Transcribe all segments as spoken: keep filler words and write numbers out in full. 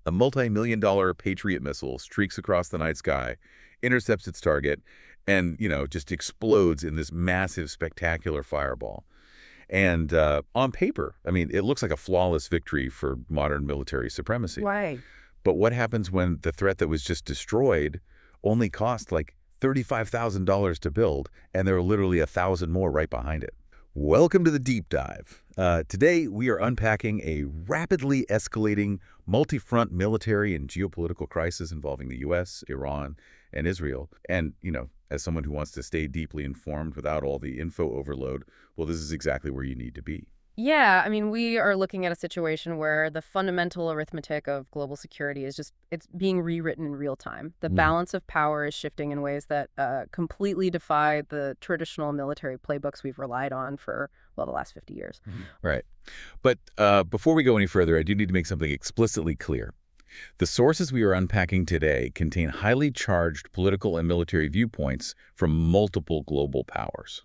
A multi-million dollar Patriot missile streaks across the night sky, intercepts its target, and, you know, just explodes in this massive, spectacular fireball. And uh, on paper, I mean, it looks like a flawless victory for modern military supremacy. Right. But what happens when the threat that was just destroyed only cost like thirty-five thousand dollars to build, and there are literally a thousand more right behind it? Welcome to the Deep Dive. Uh, today, we are unpacking a rapidly escalating multi-front military and geopolitical crisis involving the U S, Iran, and Israel. And, you know, as someone who wants to stay deeply informed without all the info overload, well, this is exactly where you need to be. Yeah, I mean, we are looking at a situation where the fundamental arithmetic of global security is just, it's being rewritten in real time. The Mm. balance of power is shifting in ways that uh, completely defy the traditional military playbooks we've relied on for, well, the last fifty years. Right. But uh, before we go any further, I do need to make something explicitly clear. The sources we are unpacking today contain highly charged political and military viewpoints from multiple global powers.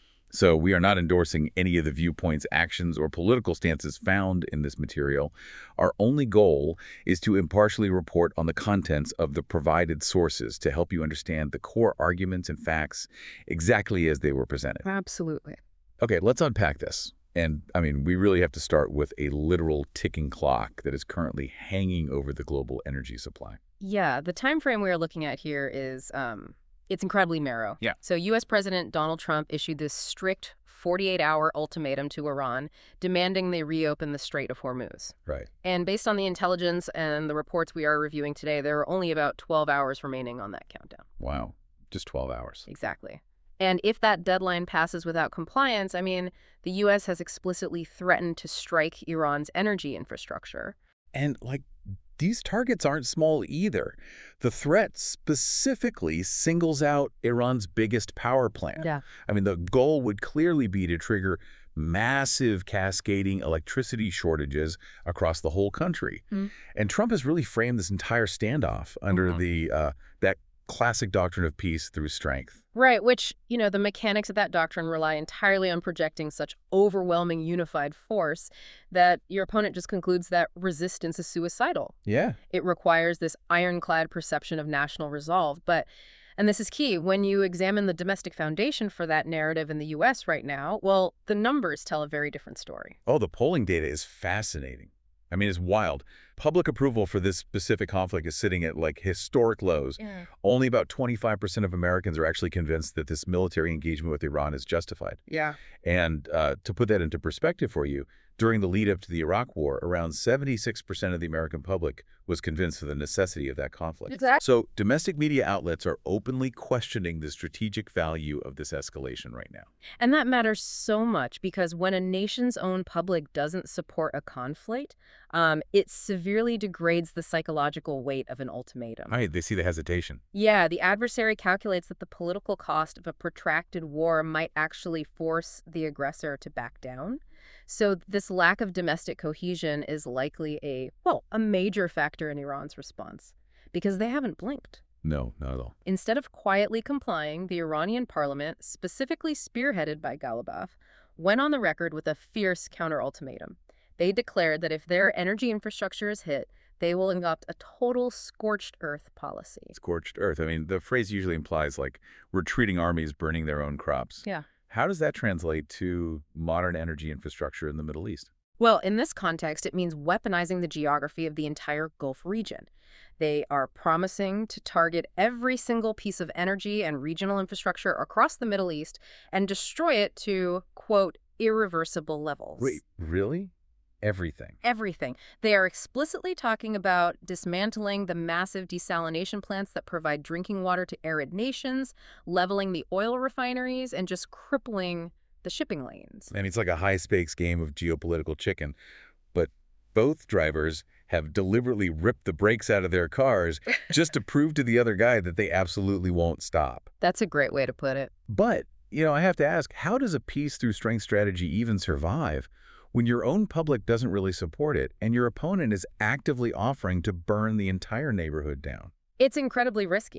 So we are not endorsing any of the viewpoints, actions, or political stances found in this material. Our only goal is to impartially report on the contents of the provided sources to help you understand the core arguments and facts exactly as they were presented. Absolutely. Okay, let's unpack this. And, I mean, we really have to start with a literal ticking clock that is currently hanging over the global energy supply. Yeah, the time frame we are looking at here is, um, it's incredibly narrow. Yeah. So U S President Donald Trump issued this strict forty-eight hour ultimatum to Iran, demanding they reopen the Strait of Hormuz. Right. And based on the intelligence and the reports we are reviewing today, there are only about twelve hours remaining on that countdown. Wow. Just twelve hours. Exactly. And if that deadline passes without compliance, I mean, the U S has explicitly threatened to strike Iran's energy infrastructure. And, like, these targets aren't small either. The threat specifically singles out Iran's biggest power plant. Yeah. I mean, the goal would clearly be to trigger massive cascading electricity shortages across the whole country. Mm. And Trump has really framed this entire standoff under Mhm. the uh, that classic doctrine of peace through strength. Right, which, you know, the mechanics of that doctrine rely entirely on projecting such overwhelming unified force that your opponent just concludes that resistance is suicidal. Yeah. It requires this ironclad perception of national resolve. But, and this is key, when you examine the domestic foundation for that narrative in the U S right now, well, the numbers tell a very different story. Oh, the polling data is fascinating. I mean, it's wild. Public approval for this specific conflict is sitting at, like, historic lows. Yeah. Only about twenty-five percent of Americans are actually convinced that this military engagement with Iran is justified. Yeah. And uh, to put that into perspective for you, during the lead up to the Iraq War, around seventy-six percent of the American public was convinced of the necessity of that conflict. Exactly. So domestic media outlets are openly questioning the strategic value of this escalation right now. And that matters so much because when a nation's own public doesn't support a conflict, um, it severely degrades the psychological weight of an ultimatum. Right, they see the hesitation. Yeah, the adversary calculates that the political cost of a protracted war might actually force the aggressor to back down. So this lack of domestic cohesion is likely a, well, a major factor in Iran's response because they haven't blinked. No, not at all. Instead of quietly complying, the Iranian parliament, specifically spearheaded by Ghalibaf, went on the record with a fierce counter-ultimatum. They declared that if their energy infrastructure is hit, they will adopt a total scorched earth policy. Scorched earth. I mean, the phrase usually implies, like, retreating armies burning their own crops. Yeah. How does that translate to modern energy infrastructure in the Middle East? Well, in this context, it means weaponizing the geography of the entire Gulf region. They are promising to target every single piece of energy and regional infrastructure across the Middle East and destroy it to, quote, irreversible levels. Wait, really? Everything? Everything. They are explicitly talking about dismantling the massive desalination plants that provide drinking water to arid nations, leveling the oil refineries, and just crippling the shipping lanes. I mean, it's like a high-stakes game of geopolitical chicken. But both drivers have deliberately ripped the brakes out of their cars just to prove to the other guy that they absolutely won't stop. That's a great way to put it. But, you know, I have to ask, how does a peace through strength strategy even survive when your own public doesn't really support it and your opponent is actively offering to burn the entire neighborhood down? It's incredibly risky.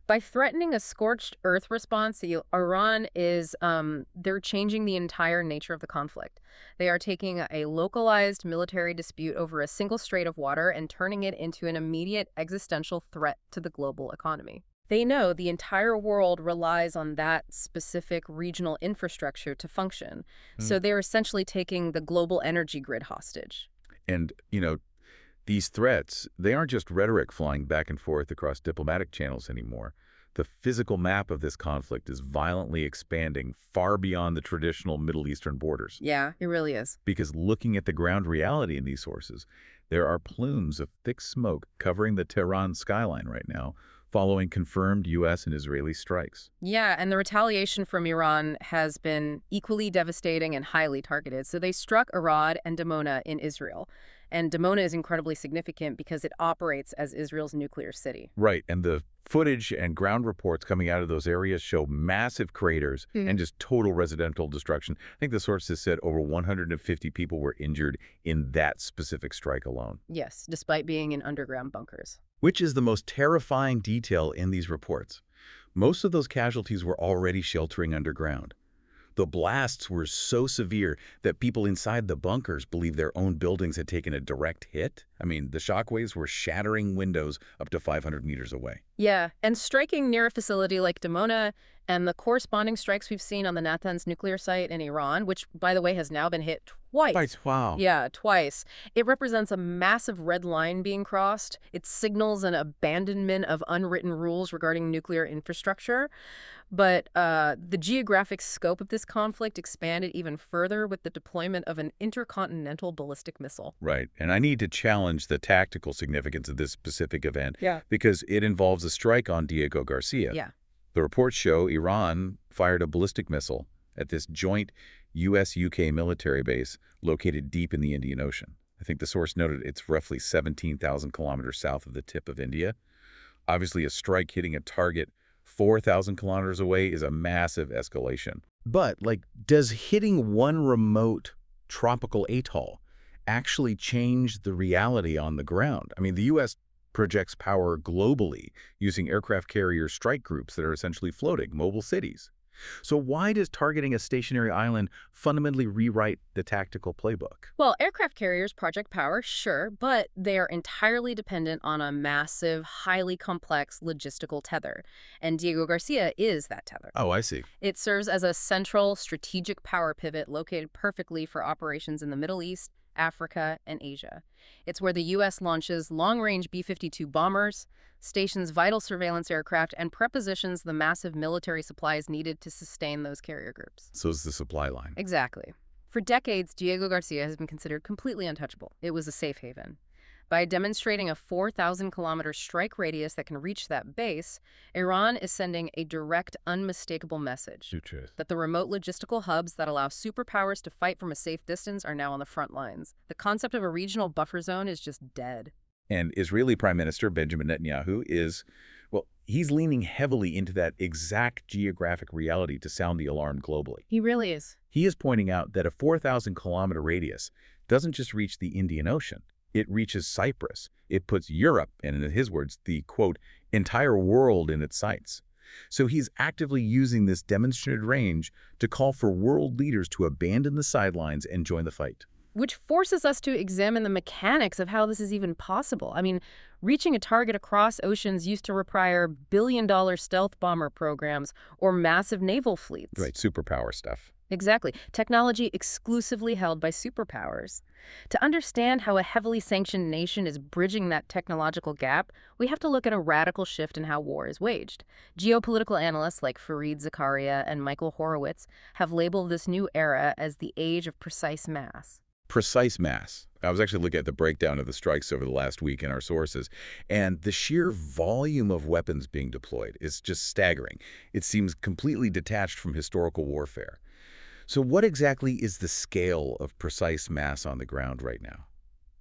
By threatening a scorched earth response, the Iran is, um, they're changing the entire nature of the conflict. They are taking a localized military dispute over a single strait of water and turning it into an immediate existential threat to the global economy. They know the entire world relies on that specific regional infrastructure to function. So they're essentially taking the global energy grid hostage. And, you know, these threats, they aren't just rhetoric flying back and forth across diplomatic channels anymore. The physical map of this conflict is violently expanding far beyond the traditional Middle Eastern borders. Yeah, it really is. Because looking at the ground reality in these sources, there are plumes of thick smoke covering the Tehran skyline right now, following confirmed U S and Israeli strikes. Yeah, and the retaliation from Iran has been equally devastating and highly targeted. So they struck Arad and Dimona in Israel. And Dimona is incredibly significant because it operates as Israel's nuclear city. Right, and the footage and ground reports coming out of those areas show massive craters Mhm. and just total residential destruction. I think the sources said over one hundred fifty people were injured in that specific strike alone. Yes, despite being in underground bunkers. Which is the most terrifying detail in these reports. Most of those casualties were already sheltering underground. The blasts were so severe that people inside the bunkers believed their own buildings had taken a direct hit. I mean, the shockwaves were shattering windows up to five hundred meters away. Yeah, and striking near a facility like Dimona and the corresponding strikes we've seen on the Natanz nuclear site in Iran, which, by the way, has now been hit twice. Wow. Yeah, twice. It represents a massive red line being crossed. It signals an abandonment of unwritten rules regarding nuclear infrastructure. But uh, the geographic scope of this conflict expanded even further with the deployment of an intercontinental ballistic missile. Right, and I need to challenge the tactical significance of this specific event Yeah. because it involves a strike on Diego Garcia. Yeah. The reports show Iran fired a ballistic missile at this joint U S U K military base located deep in the Indian Ocean. I think the source noted it's roughly seventeen thousand kilometers south of the tip of India. Obviously, a strike hitting a target four thousand kilometers away is a massive escalation. But, like, does hitting one remote tropical atoll actually change the reality on the ground? I mean, the U S projects power globally using aircraft carrier strike groups that are essentially floating mobile cities. So why does targeting a stationary island fundamentally rewrite the tactical playbook? Well, aircraft carriers project power, sure, but they are entirely dependent on a massive, highly complex logistical tether. And Diego Garcia is that tether. Oh, I see. It serves as a central strategic power pivot located perfectly for operations in the Middle East, Africa, and Asia. It's where the U S launches long-range B fifty-two bombers, stations vital surveillance aircraft, and prepositions the massive military supplies needed to sustain those carrier groups. So is the supply line. Exactly. For decades, Diego Garcia has been considered completely untouchable. It was a safe haven. By demonstrating a four thousand kilometer strike radius that can reach that base, Iran is sending a direct, unmistakable message that the remote logistical hubs that allow superpowers to fight from a safe distance are now on the front lines. The concept of a regional buffer zone is just dead. And Israeli Prime Minister Benjamin Netanyahu is, well, he's leaning heavily into that exact geographic reality to sound the alarm globally. He really is. He is pointing out that a four thousand kilometer radius doesn't just reach the Indian Ocean. It reaches Cyprus. It puts Europe, and in his words, the, quote, entire world in its sights. So he's actively using this demonstrated range to call for world leaders to abandon the sidelines and join the fight. Which forces us to examine the mechanics of how this is even possible. I mean, reaching a target across oceans used to require billion-dollar stealth bomber programs or massive naval fleets. Right, superpower stuff. Exactly. Technology exclusively held by superpowers. To understand how a heavily sanctioned nation is bridging that technological gap, we have to look at a radical shift in how war is waged. Geopolitical analysts like Fareed Zakaria and Michael Horowitz have labeled this new era as the age of precise mass. Precise mass. I was actually looking at the breakdown of the strikes over the last week in our sources, and the sheer volume of weapons being deployed is just staggering. It seems completely detached from historical warfare. So what exactly is the scale of precise mass on the ground right now?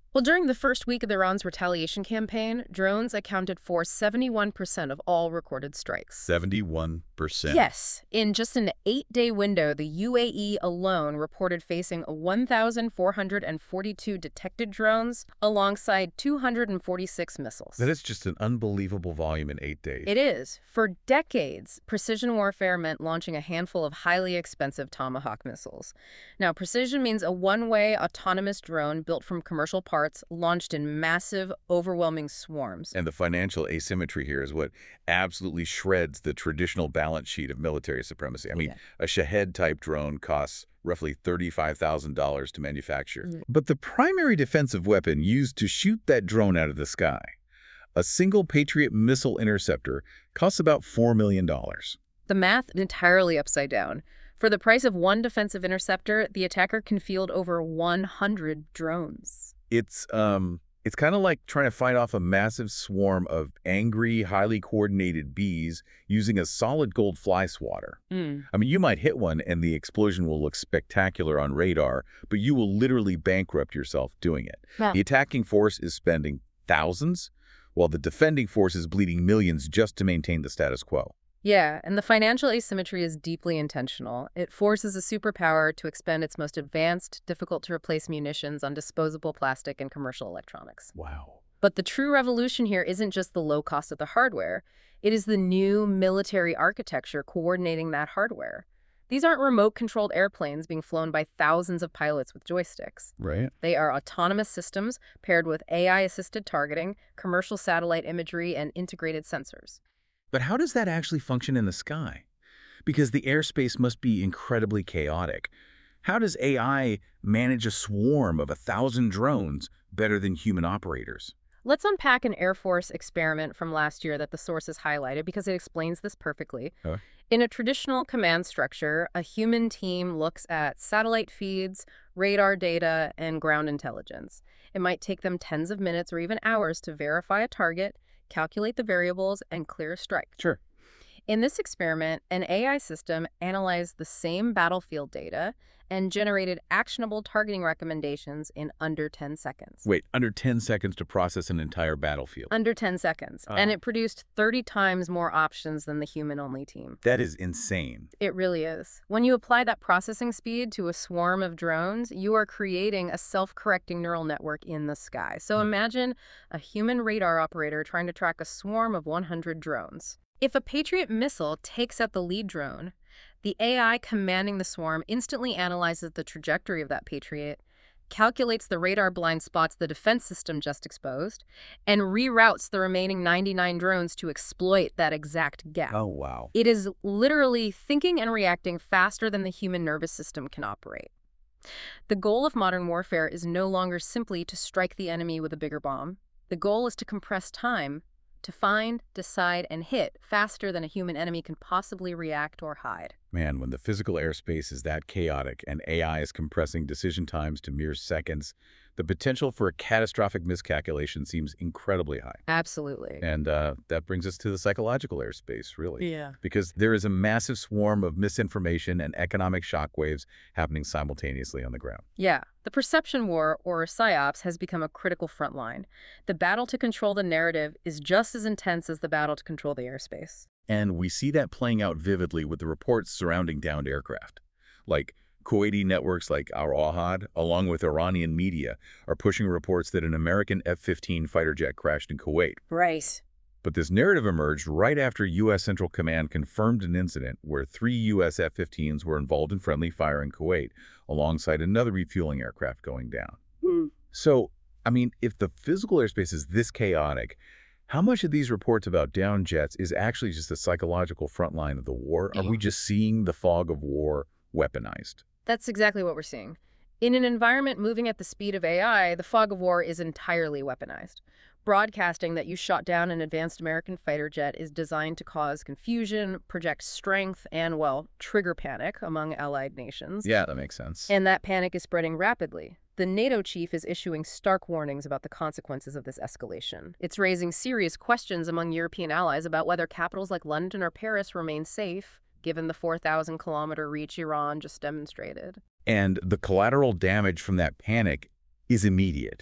Well, during the first week of Iran's retaliation campaign, drones accounted for seventy-one percent of all recorded strikes. seventy-one percent. Yes. In just an eight-day window, the U A E alone reported facing one thousand four hundred forty-two detected drones alongside two hundred forty-six missiles. That is just an unbelievable volume in eight days. It is. For decades, precision warfare meant launching a handful of highly expensive Tomahawk missiles. Now, precision means a one-way autonomous drone built from commercial parts launched in massive, overwhelming swarms. And the financial asymmetry here is what absolutely shreds the traditional balance sheet of military supremacy. I mean, Yeah. a Shahed-type drone costs roughly thirty-five thousand dollars to manufacture. Mm. But the primary defensive weapon used to shoot that drone out of the sky, a single Patriot missile interceptor, costs about four million dollars. The math entirely upside down. For the price of one defensive interceptor, the attacker can field over one hundred drones. It's um, it's kind of like trying to fight off a massive swarm of angry, highly coordinated bees using a solid gold fly swatter. Mm. I mean, you might hit one and the explosion will look spectacular on radar, but you will literally bankrupt yourself doing it. Yeah. The attacking force is spending thousands, while the defending force is bleeding millions just to maintain the status quo. Yeah, and the financial asymmetry is deeply intentional. It forces a superpower to expend its most advanced, difficult-to-replace munitions on disposable plastic and commercial electronics. Wow. But the true revolution here isn't just the low cost of the hardware. It is the new military architecture coordinating that hardware. These aren't remote-controlled airplanes being flown by thousands of pilots with joysticks. Right. They are autonomous systems paired with A I-assisted targeting, commercial satellite imagery, and integrated sensors. But how does that actually function in the sky? Because the airspace must be incredibly chaotic. How does A I manage a swarm of a thousand drones better than human operators? Let's unpack an Air Force experiment from last year that the sources highlighted because it explains this perfectly. Okay. In a traditional command structure, a human team looks at satellite feeds, radar data, and ground intelligence. It might take them tens of minutes or even hours to verify a target, calculate the variables, and clear a strike. Sure. In this experiment, an A I system analyzed the same battlefield data and generated actionable targeting recommendations in under ten seconds. Wait, under ten seconds to process an entire battlefield. Under ten seconds. Ah. And it produced thirty times more options than the human-only team. That is insane. It really is. When you apply that processing speed to a swarm of drones, you are creating a self-correcting neural network in the sky. So imagine a human radar operator trying to track a swarm of one hundred drones. If a Patriot missile takes out the lead drone, the A I commanding the swarm instantly analyzes the trajectory of that Patriot, calculates the radar blind spots the defense system just exposed, and reroutes the remaining ninety-nine drones to exploit that exact gap. Oh, wow. It is literally thinking and reacting faster than the human nervous system can operate. The goal of modern warfare is no longer simply to strike the enemy with a bigger bomb. The goal is to compress time, to find, decide, and hit faster than a human enemy can possibly react or hide. Man, when the physical airspace is that chaotic and A I is compressing decision times to mere seconds, the potential for a catastrophic miscalculation seems incredibly high. Absolutely. And uh, that brings us to the psychological airspace, really. Yeah. Because there is a massive swarm of misinformation and economic shockwaves happening simultaneously on the ground. Yeah. The perception war, or PSYOPs, has become a critical front line. The battle to control the narrative is just as intense as the battle to control the airspace. And we see that playing out vividly with the reports surrounding downed aircraft. Like, Kuwaiti networks like Al Ahad, along with Iranian media, are pushing reports that an American F fifteen fighter jet crashed in Kuwait. Right. But this narrative emerged right after U S Central Command confirmed an incident where three U S F fifteens were involved in friendly fire in Kuwait, alongside another refueling aircraft going down. Hmm. So, I mean, if the physical airspace is this chaotic, how much of these reports about downed jets is actually just the psychological front line of the war? Are we just seeing the fog of war weaponized? That's exactly what we're seeing. In an environment moving at the speed of A I, the fog of war is entirely weaponized. Broadcasting that you shot down an advanced American fighter jet is designed to cause confusion, project strength, and, well, trigger panic among allied nations. Yeah, that makes sense. And that panic is spreading rapidly. The NATO chief is issuing stark warnings about the consequences of this escalation. It's raising serious questions among European allies about whether capitals like London or Paris remain safe, given the four thousand kilometer reach Iran just demonstrated. And the collateral damage from that panic is immediate.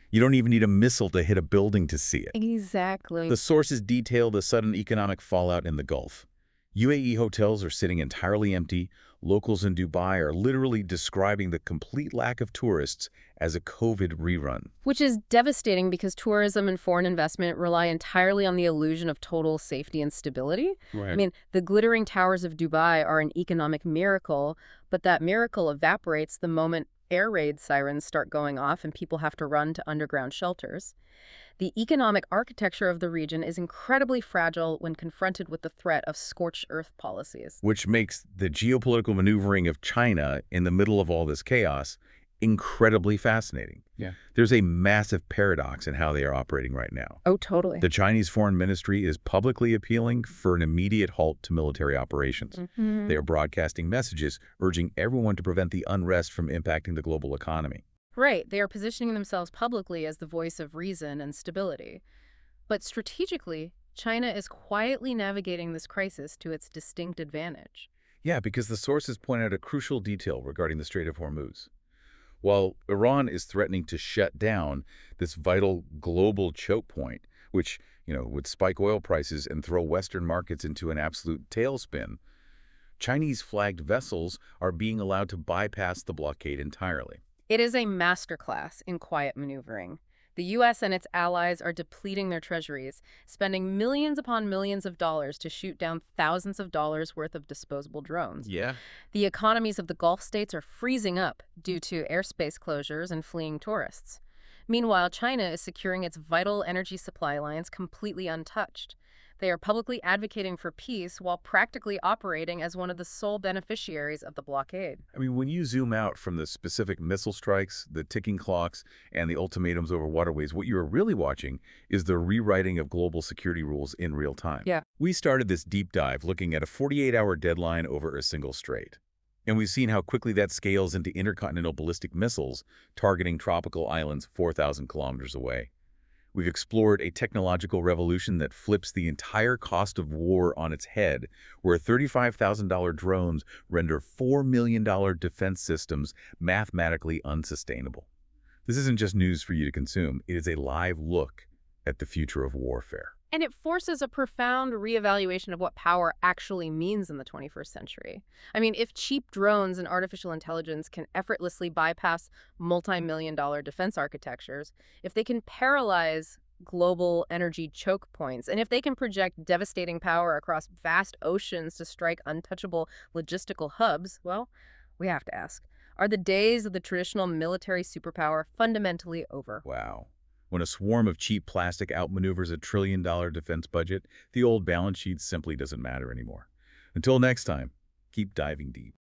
You don't even need a missile to hit a building to see it. Exactly. The sources detail the sudden economic fallout in the Gulf. U A E hotels are sitting entirely empty. Locals in Dubai are literally describing the complete lack of tourists as a COVID rerun. Which is devastating because tourism and foreign investment rely entirely on the illusion of total safety and stability. Right. I mean, the glittering towers of Dubai are an economic miracle, but that miracle evaporates the moment air raid sirens start going off and people have to run to underground shelters. The economic architecture of the region is incredibly fragile when confronted with the threat of scorched earth policies. Which makes the geopolitical maneuvering of China in the middle of all this chaos incredibly fascinating. Yeah. There's a massive paradox in how they are operating right now. Oh, totally. The Chinese Foreign Ministry is publicly appealing for an immediate halt to military operations. Mm-hmm. They are broadcasting messages urging everyone to prevent the unrest from impacting the global economy. Right, they are positioning themselves publicly as the voice of reason and stability. But strategically, China is quietly navigating this crisis to its distinct advantage. Yeah, because the sources point out a crucial detail regarding the Strait of Hormuz. While Iran is threatening to shut down this vital global choke point, which, you know, would spike oil prices and throw Western markets into an absolute tailspin, Chinese-flagged vessels are being allowed to bypass the blockade entirely. It is a masterclass in quiet maneuvering. The U S and its allies are depleting their treasuries, spending millions upon millions of dollars to shoot down thousands of dollars worth of disposable drones. Yeah. The economies of the Gulf states are freezing up due to airspace closures and fleeing tourists. Meanwhile, China is securing its vital energy supply lines completely untouched. They are publicly advocating for peace while practically operating as one of the sole beneficiaries of the blockade. I mean, when you zoom out from the specific missile strikes, the ticking clocks, and the ultimatums over waterways, what you're really watching is the rewriting of global security rules in real time. Yeah. We started this deep dive looking at a forty-eight hour deadline over a single strait. And we've seen how quickly that scales into intercontinental ballistic missiles targeting tropical islands four thousand kilometers away. We've explored a technological revolution that flips the entire cost of war on its head, where thirty-five thousand dollar drones render four million dollar defense systems mathematically unsustainable. This isn't just news for you to consume. It is a live look at the future of warfare. And it forces a profound reevaluation of what power actually means in the twenty-first century. I mean, if cheap drones and artificial intelligence can effortlessly bypass multi-million dollar defense architectures, if they can paralyze global energy choke points, and if they can project devastating power across vast oceans to strike untouchable logistical hubs, well, we have to ask, are the days of the traditional military superpower fundamentally over? Wow. When a swarm of cheap plastic outmaneuvers a trillion dollar defense budget, the old balance sheet simply doesn't matter anymore. Until next time, keep diving deep.